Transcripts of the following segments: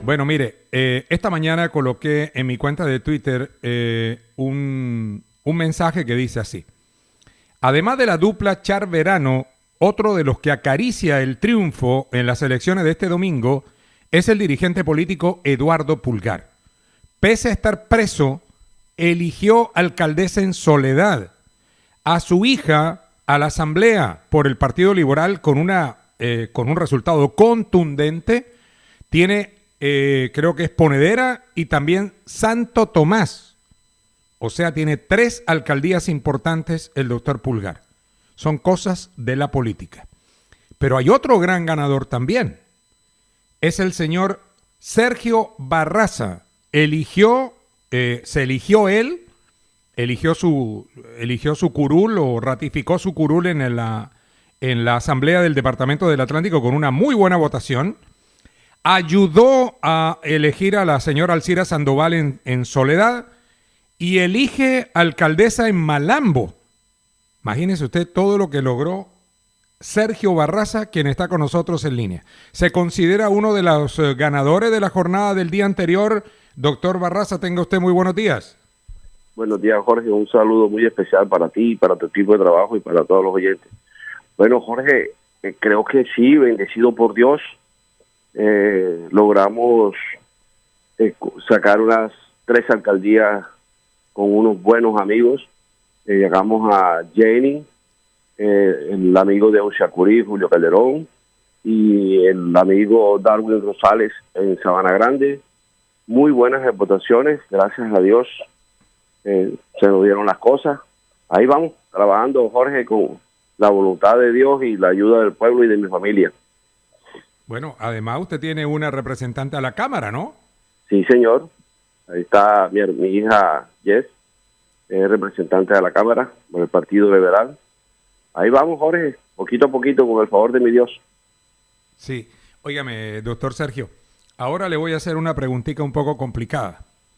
Bueno, mire, esta mañana coloqué en mi cuenta de Twitter un mensaje que dice así. Además de la dupla Char Verano, otro de los que acaricia el triunfo en las elecciones de este domingo es el dirigente político Eduardo Pulgar. Pese a estar preso, eligió alcaldesa en Soledad a su hija a la asamblea por el Partido Liberal con un resultado contundente. Tiene, creo que es Ponedera y también Santo Tomás. O sea, tiene 3 alcaldías importantes el doctor Pulgar. Son cosas de la política. Pero hay otro gran ganador también. Es el señor Sergio Barraza. Se eligió él, eligió su curul o ratificó su curul en la Asamblea del Departamento del Atlántico con una muy buena votación. Ayudó a elegir a la señora Alcira Sandoval en Soledad y elige alcaldesa en Malambo. Imagínese usted todo lo que logró Sergio Barraza, quien está con nosotros en línea. Se considera uno de los ganadores de la jornada del día anterior. Doctor Barraza, tenga usted muy buenos días. Buenos días, Jorge. Un saludo muy especial para ti, para tu equipo de trabajo y para todos los oyentes. Bueno, Jorge, creo que sí, bendecido por Dios, logramos sacar unas 3 alcaldías con unos buenos amigos. Llegamos a Jenny, el amigo de Ochacurí, Julio Calderón, y el amigo Darwin Rosales en Sabana Grande. Muy buenas votaciones, gracias a Dios se nos dieron las cosas. Ahí vamos, trabajando, Jorge, con la voluntad de Dios y la ayuda del pueblo y de mi familia. Bueno, además usted tiene una representante a la Cámara, ¿no? Sí, señor. Ahí está mi hija Jess, representante de la Cámara por el Partido Liberal. Ahí vamos, Jorge, poquito a poquito, con el favor de mi Dios. Sí. Óigame, doctor Sergio, ahora le voy a hacer una preguntita un poco complicada.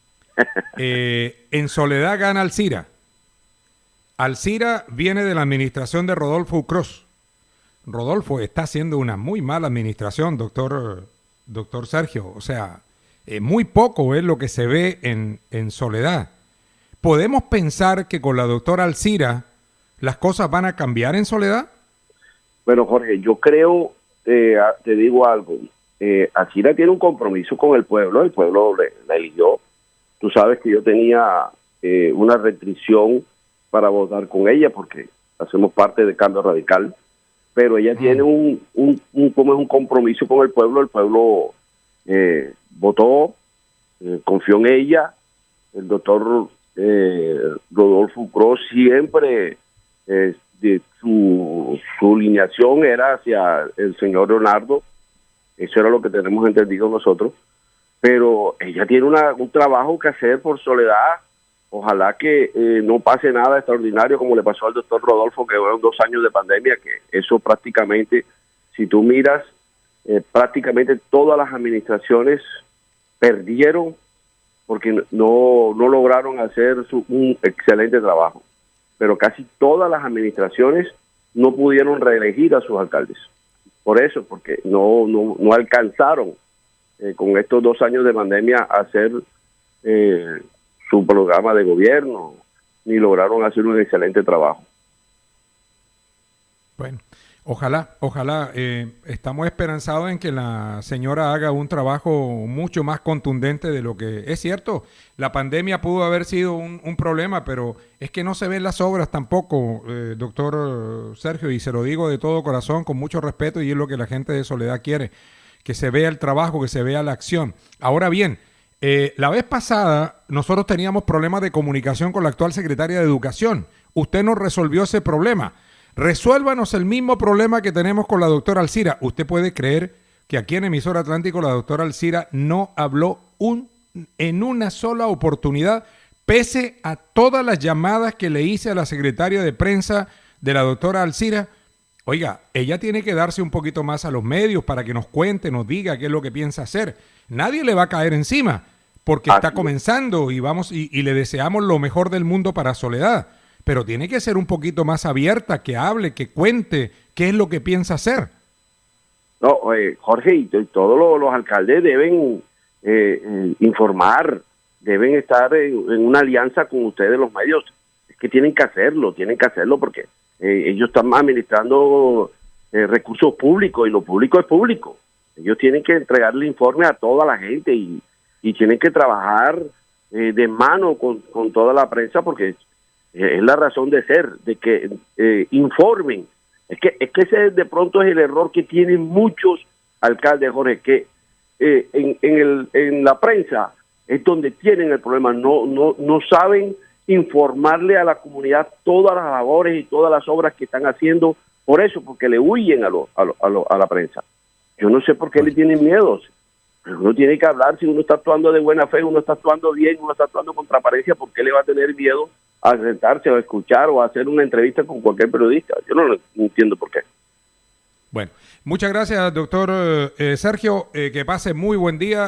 En Soledad gana Alcira. Alcira viene de la administración de Rodolfo Ucros. Rodolfo está haciendo una muy mala administración, doctor Sergio. O sea, muy poco es lo que se ve en Soledad. ¿Podemos pensar que con la doctora Alcira las cosas van a cambiar en Soledad? Bueno, Jorge, yo creo, te digo algo, Alcira tiene un compromiso con el pueblo la eligió. Tú sabes que yo tenía una restricción para votar con ella porque hacemos parte de Cambio Radical, pero ella tiene un compromiso con el pueblo votó, confió en ella. El doctor Rodolfo Cruz siempre su alineación era hacia el señor Leonardo. Eso era lo que tenemos entendido nosotros, pero ella tiene un trabajo que hacer por Soledad. Ojalá que no pase nada extraordinario como le pasó al doctor Rodolfo, que fueron 2 años de pandemia, que eso prácticamente, si tú miras, prácticamente todas las administraciones perdieron porque no lograron hacer un excelente trabajo. Pero casi todas las administraciones no pudieron reelegir a sus alcaldes. Por eso, porque no alcanzaron con estos 2 años de pandemia a hacer su programa de gobierno, ni lograron hacer un excelente trabajo. Bueno, ojalá, estamos esperanzados en que la señora haga un trabajo mucho más contundente de lo que es cierto. La pandemia pudo haber sido un problema, pero es que no se ven las obras tampoco, doctor Sergio, y se lo digo de todo corazón, con mucho respeto, y es lo que la gente de Soledad quiere, que se vea el trabajo, que se vea la acción. Ahora bien, la vez pasada nosotros teníamos problemas de comunicación con la actual secretaria de Educación. Usted nos resolvió ese problema. Resuélvanos el mismo problema que tenemos con la doctora Alcira. ¿Usted puede creer que aquí en Emisora Atlántico la doctora Alcira no habló en una sola oportunidad, pese a todas las llamadas que le hice a la secretaria de prensa de la doctora Alcira? Oiga, ella tiene que darse un poquito más a los medios para que nos cuente, nos diga qué es lo que piensa hacer. Nadie le va a caer encima porque está comenzando y le deseamos lo mejor del mundo para Soledad. Pero tiene que ser un poquito más abierta, que hable, que cuente qué es lo que piensa hacer. No, Jorge, y todos los alcaldes deben informar, deben estar en una alianza con ustedes los medios. Es que tienen que hacerlo porque ellos están administrando recursos públicos y lo público es público. Ellos tienen que entregarle informe a toda la gente y tienen que trabajar de mano con toda la prensa porque es la razón de ser, de que informen. Es que ese de pronto es el error que tienen muchos alcaldes, Jorge, que en la prensa es donde tienen el problema, no saben informarle a la comunidad todas las labores y todas las obras que están haciendo, por eso, porque le huyen a la prensa. Yo no sé por qué le tienen miedo. Uno tiene que hablar, si uno está actuando de buena fe, uno está actuando bien, uno está actuando con transparencia, ¿por qué le va a tener miedo a sentarse o a escuchar o a hacer una entrevista con cualquier periodista? Yo no entiendo por qué. Bueno, muchas gracias, doctor Sergio. Que pase muy buen día